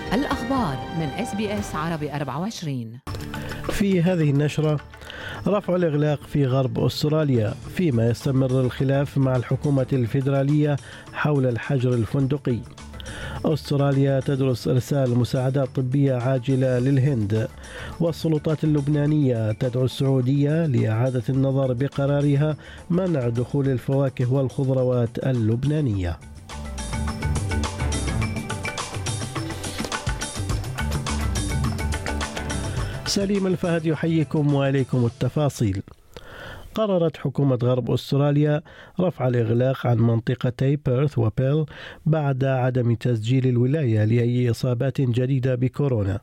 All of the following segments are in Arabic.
الأخبار من SBS عربي 24. في هذه النشرة: رفع الإغلاق في غرب أستراليا فيما يستمر الخلاف مع الحكومة الفيدرالية حول الحجر الفندقي. أستراليا تدرس إرسال مساعدات طبية عاجلة للهند، والسلطات اللبنانية تدعو السعودية لإعادة النظر بقرارها منع دخول الفواكه والخضروات اللبنانية. سليم الفهد يحييكم وإليكم التفاصيل. قررت حكومة غرب أستراليا رفع الإغلاق عن منطقتي بيرث وبيل بعد عدم تسجيل الولاية لأي إصابات جديدة بكورونا،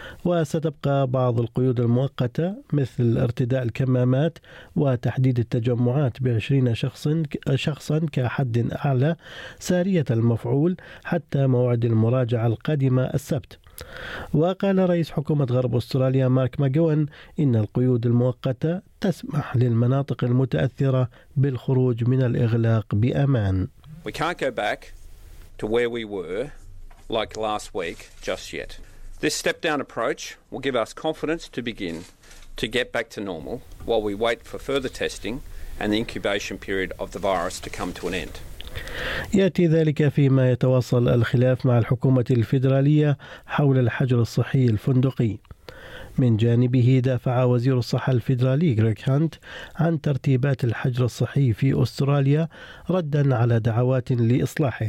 وستبقى بعض القيود المؤقتة مثل ارتداء الكمامات وتحديد التجمعات ب20 شخصا كحد أعلى سارية المفعول حتى موعد المراجعة القادمة السبت. وقال رئيس حكومة غرب أستراليا مارك ماجوين إن القيود المؤقتة تسمح للمناطق المتأثرة بالخروج من الإغلاق بأمان. We can't go back to where we were like last week just yet. This step-down approach will give us confidence to begin to get back to normal while we wait for further testing and the incubation period of the virus to come to an end. يأتي ذلك فيما يتواصل الخلاف مع الحكومة الفيدرالية حول الحجر الصحي الفندقي. من جانبه دافع وزير الصحة الفيدرالي غريغ هانت عن ترتيبات الحجر الصحي في أستراليا ردا على دعوات لإصلاحه.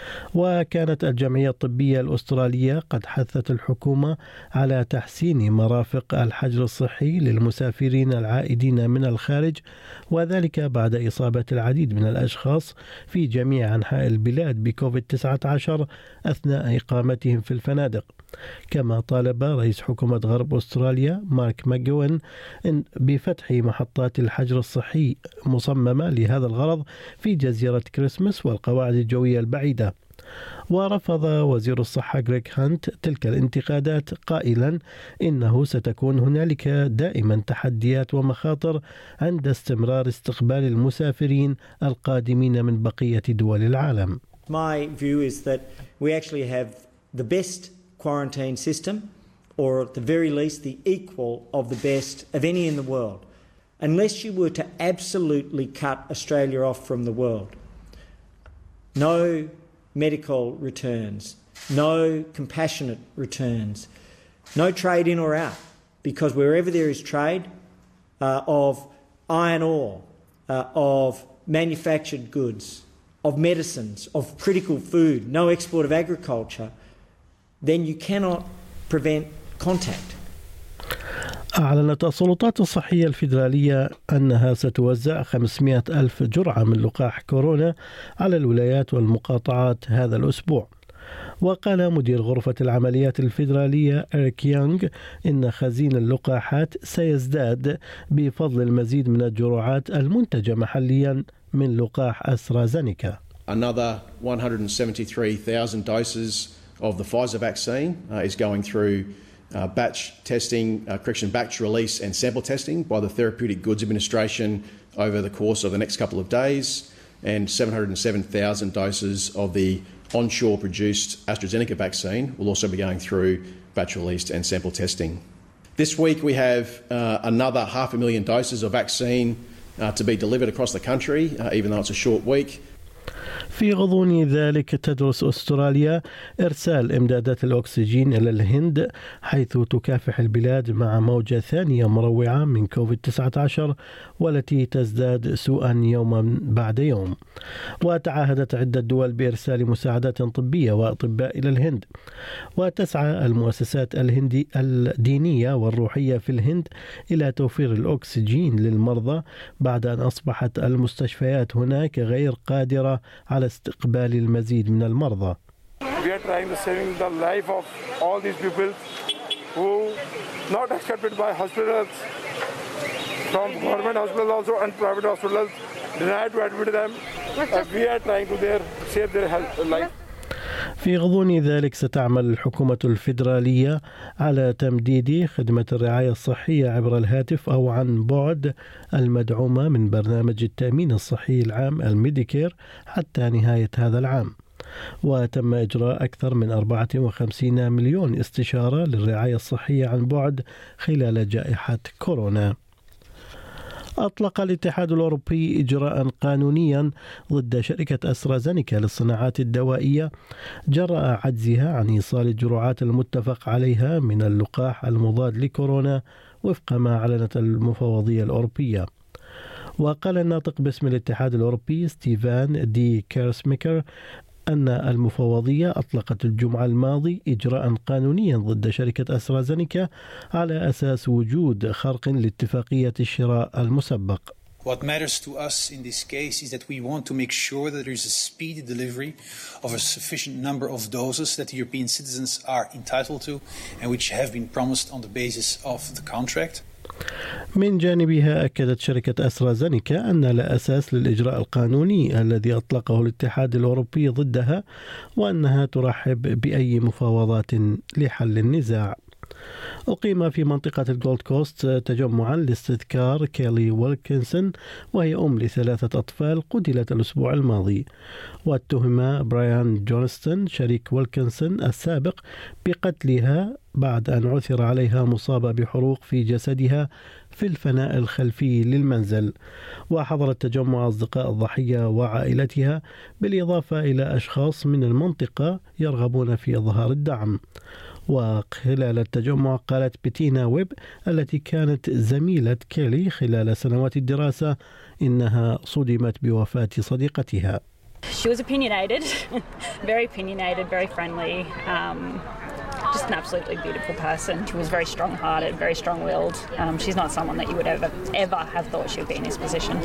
وكانت الجمعية الطبية الأسترالية قد حثت الحكومة على تحسين مرافق الحجر الصحي للمسافرين العائدين من الخارج، وذلك بعد إصابة العديد من الأشخاص في جميع أنحاء البلاد بكوفيد-19 أثناء إقامتهم في الفنادق. كما طالب رئيس حكومة غرب أستراليا مارك ماجوين بفتح محطات الحجر الصحي مصممة لهذا الغرض في جزيرة كريسمس والقواعد الجوية البعيدة. ورفض وزير الصحة غريغ هانت تلك الانتقادات قائلا إنه ستكون هنالك دائما تحديات ومخاطر عند استمرار استقبال المسافرين القادمين من بقية دول العالم. My view is that we actually have the best quarantine system, or at the very least the equal of the best of any in the world, unless you were to absolutely cut Australia off from the world. No medical returns, no compassionate returns, no trade in or out, because wherever there is trade of iron ore, of manufactured goods, of medicines, of critical food, no export of agriculture, then you cannot prevent contact. أعلنت السلطات الصحية الفيدرالية أنها ستوزع 500 ألف جرعة من لقاح كورونا على الولايات والمقاطعات هذا الأسبوع. وقال مدير غرفة العمليات الفيدرالية إريك يونغ إن خزين اللقاحات سيزداد بفضل المزيد من الجرعات المنتجة محليا من لقاح أسترازينيكا. Another 173,000 doses of the Pfizer vaccine is going through batch release and sample testing by the Therapeutic Goods Administration over the course of the next couple of days, and 707,000 doses of the onshore produced AstraZeneca vaccine will also be going through batch released and sample testing. This week we have another 500,000 doses of vaccine to be delivered across the country, even though it's a short week. في غضون ذلك تدرس أستراليا إرسال إمدادات الأكسجين إلى الهند، حيث تكافح البلاد مع موجة ثانية مروعة من كوفيد-19 والتي تزداد سوءا يوما بعد يوم. وتعهدت عدة دول بإرسال مساعدات طبية وأطباء إلى الهند. وتسعى المؤسسات الدينية والروحية في الهند إلى توفير الأكسجين للمرضى بعد أن أصبحت المستشفيات هناك غير قادرة على استقبال المزيد من المرضى. We are trying to save the life of all these people who not accepted by hospitals, from government hospitals also and private hospitals, denied to admit them. We are trying to save their life. في غضون ذلك ستعمل الحكومة الفيدرالية على تمديد خدمة الرعاية الصحية عبر الهاتف أو عن بعد المدعومة من برنامج التأمين الصحي العام الميديكير حتى نهاية هذا العام. وتم إجراء أكثر من 54 مليون استشارة للرعاية الصحية عن بعد خلال جائحة كورونا. أطلق الاتحاد الأوروبي إجراء قانونيا ضد شركة أسترازينيكا للصناعات الدوائية جراء عجزها عن إيصال الجرعات المتفق عليها من اللقاح المضاد لكورونا وفق ما أعلنت المفوضية الأوروبية. وقال الناطق باسم الاتحاد الأوروبي ستيفان دي كيرسميكر أن المفوضية أطلقت الجمعة الماضي إجراء قانونيا ضد شركة أسترازينيكا على أساس وجود خرق لاتفاقية الشراء المسبق. What matters to us in this case is that we want to make sure that there is a speedy delivery of a sufficient number of doses that the European citizens are entitled to and which have been promised on the basis of the contract. من جانبها أكدت شركة أسترازينيكا أن لا أساس للإجراء القانوني الذي أطلقه الاتحاد الأوروبي ضدها وأنها ترحب بأي مفاوضات لحل النزاع. أقيم في منطقة الجولد كوست تجمعا لاستذكار كيلي ويلكنسون وهي أم ل3 أطفال قتلت الأسبوع الماضي، واتهم برايان جونستون شريك ويلكنسون السابق بقتلها بعد أن عثر عليها مصابة بحروق في جسدها في الفناء الخلفي للمنزل. وحضر التجمع أصدقاء الضحية وعائلتها بالإضافة إلى أشخاص من المنطقة يرغبون في إظهار الدعم. وخلال التجمع قالت بيتينا ويب التي كانت زميلة كيلي خلال سنوات الدراسة إنها صدمت بوفاة صديقتها. She was opinionated, very opinionated, very friendly, just an absolutely beautiful person. She was very strong-hearted, very strong-willed. She's not someone that you would ever have thought she would be in this position.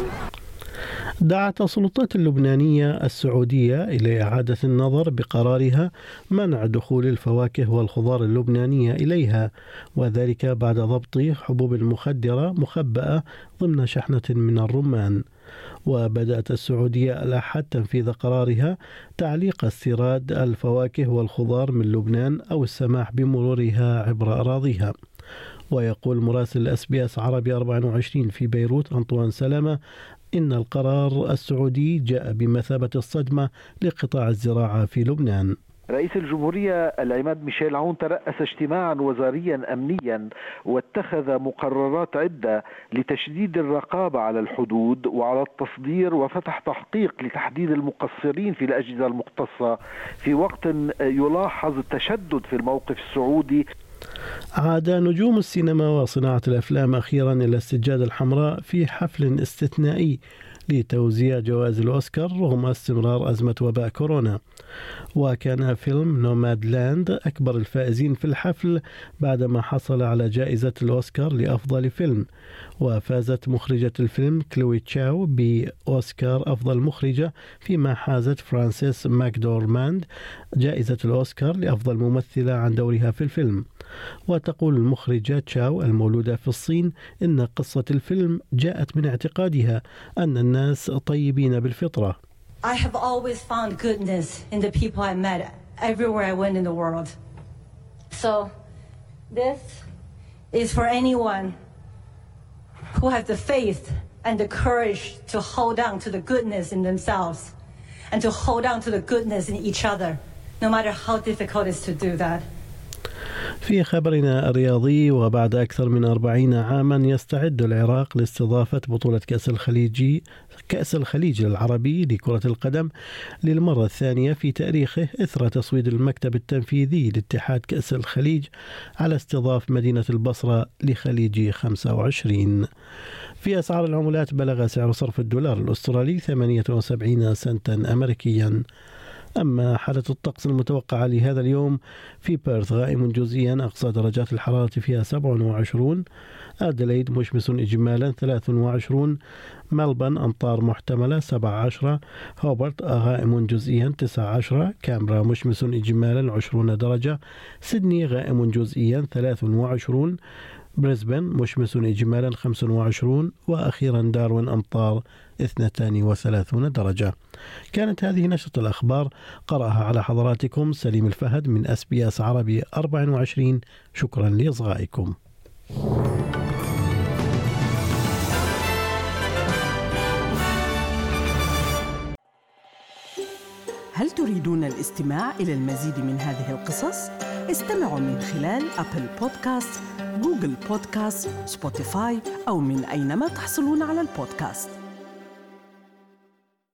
دعت السلطات اللبنانية السعودية إلى إعادة النظر بقرارها منع دخول الفواكه والخضار اللبنانية إليها، وذلك بعد ضبط حبوب مخدرة مخبأة ضمن شحنة من الرمان. وبدأت السعودية الأحد تنفيذ قرارها تعليق استيراد الفواكه والخضار من لبنان أو السماح بمرورها عبر أراضيها. ويقول مراسل SBS عربي 24 في بيروت أنطوان سلامة إن القرار السعودي جاء بمثابة الصدمة لقطاع الزراعة في لبنان. رئيس الجمهورية العماد ميشيل عون ترأس اجتماعا وزاريا أمنيا واتخذ مقررات عدة لتشديد الرقابة على الحدود وعلى التصدير وفتح تحقيق لتحديد المقصرين في الأجهزة المختصة في وقت يلاحظ التشدد في الموقف السعودي. عاد نجوم السينما وصناعة الأفلام أخيرا إلى السجادة الحمراء في حفل استثنائي لتوزيع جوائز الأوسكار رغم استمرار أزمة وباء كورونا. وكان فيلم نوماد لاند أكبر الفائزين في الحفل بعدما حصل على جائزة الأوسكار لأفضل فيلم. وفازت مخرجة الفيلم كلوي تشاو بأوسكار أفضل مخرجة، فيما حازت فرانسيس ماكدورماند جائزة الأوسكار لأفضل ممثلة عن دورها في الفيلم. وتقول المخرجة تشاو المولودة في الصين إن قصة الفيلم جاءت من اعتقادها أن الناس طيبين بالفطرة. I have always found goodness in the people I met everywhere I went in the world. So this is for anyone who has the faith and the courage to hold on to the goodness in themselves and to hold on to the goodness in each other, no matter how difficult it is to do that. في خبرنا الرياضي، وبعد أكثر من 40 عاما يستعد العراق لاستضافة بطولة كأس الخليج العربي لكرة القدم للمرة الثانية في تاريخه إثر تصويت المكتب التنفيذي لاتحاد كأس الخليج على استضاف مدينة البصرة لخليج 25. في أسعار العملات بلغ سعر صرف الدولار الأسترالي 78 سنتا أمريكيا. أما حالة الطقس المتوقعة لهذا اليوم: في بيرث غائم جزئيا أقصى درجات الحرارة فيها 27، أديلايد مشمس إجمالا 23، ملبن أمطار محتملة 17، هوبرت غائم جزئيا 19، كامبرا مشمس إجمالا 20 درجة، سيدني غائم جزئيا 23، بريسبن مشمس إجمالا 25، وأخيرا داروين أمطار 32 درجة. كانت هذه نشرة الأخبار، قرأها على حضراتكم سليم الفهد من SBS عربي 24. شكرا لإصغائكم. هل تريد تريدون الاستماع إلى المزيد من هذه القصص؟ استمعوا من خلال أبل بودكاست، جوجل بودكاست، سبوتيفاي أو من أينما تحصلون على البودكاست.